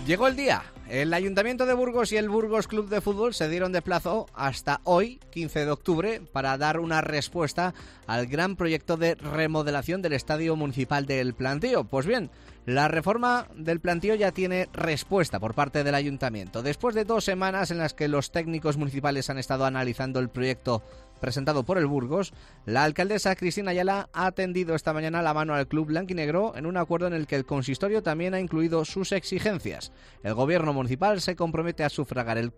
Llegó el día. El Ayuntamiento de Burgos y el Burgos Club de Fútbol se dieron de plazo hasta hoy, 15 de octubre, para dar una respuesta al gran proyecto de remodelación del Estadio Municipal del Plantío. Pues bien, la reforma del Plantío ya tiene respuesta por parte del Ayuntamiento. Después de 2 semanas en las que los técnicos municipales han estado analizando el proyecto presentado por el Burgos, la alcaldesa Cristina Ayala ha tendido esta mañana la mano al club blanquinegro en un acuerdo en el que el consistorio también ha incluido sus exigencias. El gobierno municipal se compromete a sufragar el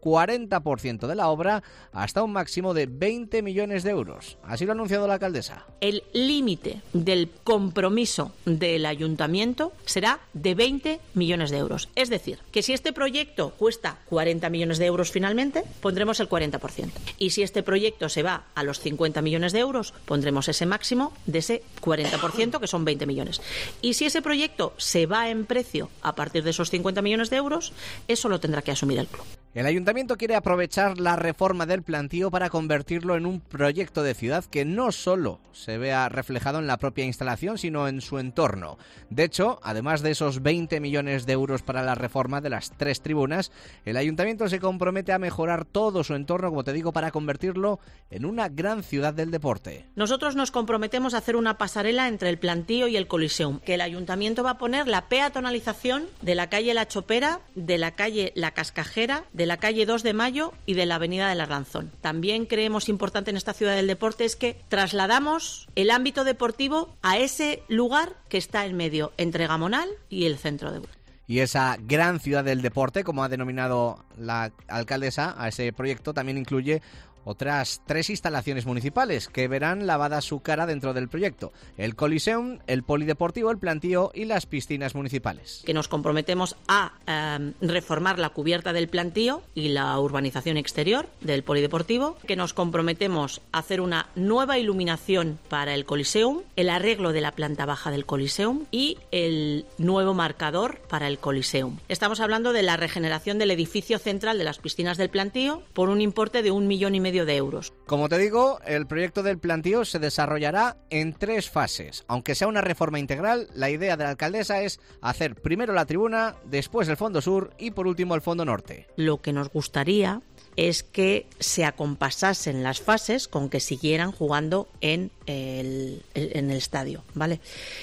40% de la obra hasta un máximo de 20 millones de euros. Así lo ha anunciado la alcaldesa. El límite del compromiso del ayuntamiento será de 20 millones de euros. Es decir, que si este proyecto cuesta 40 millones de euros finalmente, pondremos el 40%. Y si este proyecto se va a los 50 millones de euros, pondremos ese máximo de ese 40%, que son 20 millones. Y si ese proyecto se va en precio a partir de esos 50 millones de euros, eso lo tendrá que asumir el club. El ayuntamiento quiere aprovechar la reforma del Plantío para convertirlo en un proyecto de ciudad que no solo se vea reflejado en la propia instalación, sino en su entorno. De hecho, además de esos 20 millones de euros para la reforma de las 3 tribunas, el ayuntamiento se compromete a mejorar todo su entorno, como te digo, para convertirlo en una gran ciudad del deporte. Nosotros nos comprometemos a hacer una pasarela entre el Plantío y el Coliseum, que el ayuntamiento va a poner la peatonalización de la calle La Chopera, de la calle La Cascajera, de la calle 2 de Mayo y de la avenida del Arlanzón. También creemos importante en esta ciudad del deporte es que trasladamos el ámbito deportivo a ese lugar que está en medio entre Gamonal y el centro de Burgos. Y esa gran ciudad del deporte, como ha denominado la alcaldesa a ese proyecto, también incluye otras 3 instalaciones municipales que verán lavada su cara dentro del proyecto: el Coliseum, el Polideportivo, el Plantío y las piscinas municipales. Que nos comprometemos a reformar la cubierta del Plantío y la urbanización exterior del Polideportivo, que nos comprometemos a hacer una nueva iluminación para el Coliseum, el arreglo de la planta baja del Coliseum y el nuevo marcador para el Coliseum. Estamos hablando de la regeneración del edificio central de las piscinas del Plantío por un importe de 1,5 millones de euros. Como te digo, el proyecto del Plantío se desarrollará en 3 fases. Aunque sea una reforma integral, la idea de la alcaldesa es hacer primero la tribuna, después el fondo sur y por último el fondo norte. Lo que nos gustaría es que se acompasasen las fases con que siguieran jugando en el estadio, ¿vale?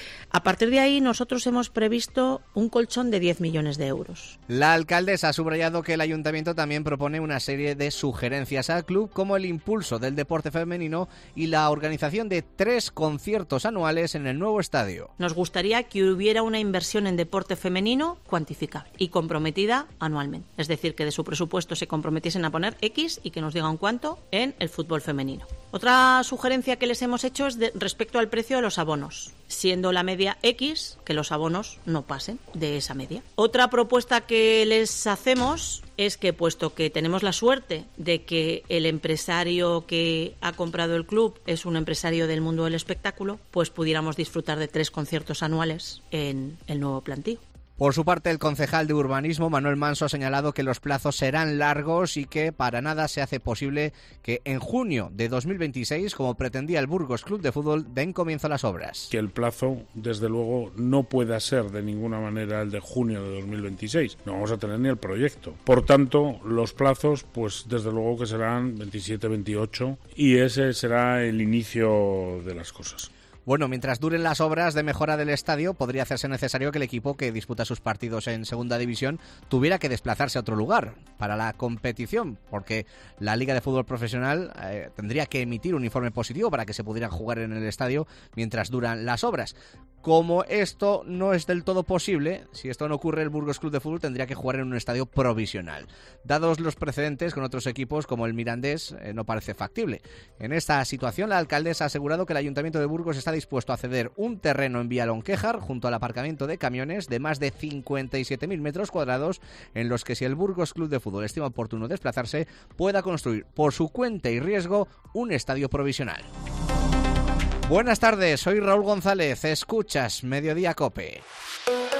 A partir de ahí nosotros hemos previsto un colchón de 10 millones de euros. La alcaldesa ha subrayado que el ayuntamiento también propone una serie de sugerencias al club, como el impulso del deporte femenino y la organización de 3 conciertos anuales en el nuevo estadio. Nos gustaría que hubiera una inversión en deporte femenino cuantificable y comprometida anualmente. Es decir, que de su presupuesto se comprometiesen a poner X y que nos digan cuánto en el fútbol femenino. Otra sugerencia que les hemos hecho es respecto al precio de los abonos, siendo la media X, que los abonos no pasen de esa media. Otra propuesta que les hacemos es que, puesto que tenemos la suerte de que el empresario que ha comprado el club es un empresario del mundo del espectáculo, pues pudiéramos disfrutar de 3 conciertos anuales en el nuevo Plantío. Por su parte, el concejal de Urbanismo, Manuel Manso, ha señalado que los plazos serán largos y que para nada se hace posible que en junio de 2026, como pretendía el Burgos Club de Fútbol, den comienzo a las obras. Que el plazo, desde luego, no pueda ser de ninguna manera el de junio de 2026. No vamos a tener ni el proyecto. Por tanto, los plazos, pues desde luego que serán 27, 28 y ese será el inicio de las cosas. Bueno, mientras duren las obras de mejora del estadio, podría hacerse necesario que el equipo que disputa sus partidos en Segunda División tuviera que desplazarse a otro lugar para la competición, porque la Liga de Fútbol Profesional tendría que emitir un informe positivo para que se pudieran jugar en el estadio mientras duran las obras. Como esto no es del todo posible, si esto no ocurre, el Burgos Club de Fútbol tendría que jugar en un estadio provisional. Dados los precedentes con otros equipos como el Mirandés, no parece factible. En esta situación, la alcaldesa ha asegurado que el Ayuntamiento de Burgos está dispuesto a ceder un terreno en Villalonquéjar, junto al aparcamiento de camiones, de más de 57.000 metros cuadrados, en los que, si el Burgos Club de Fútbol estima oportuno desplazarse, pueda construir por su cuenta y riesgo un estadio provisional. Buenas tardes, soy Raúl González, escuchas Mediodía COPE.